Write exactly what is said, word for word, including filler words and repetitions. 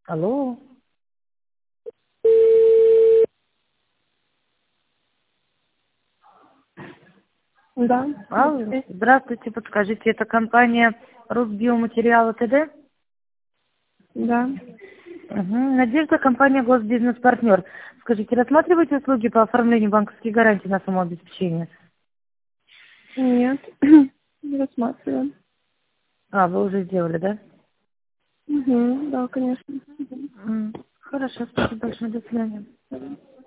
Алло. Да. Алло. Здравствуйте, подскажите, это компания Русбиоматериалы ТД? Да. Угу. Надежда, компания Госбизнес-партнер. Скажите, рассматриваете услуги по оформлению банковских гарантий на самообеспечение? Нет. Не рассматриваем. А, вы уже сделали, да? Угу. Да, конечно. М, Хорошо, спасибо большое, до свидания. Мгм.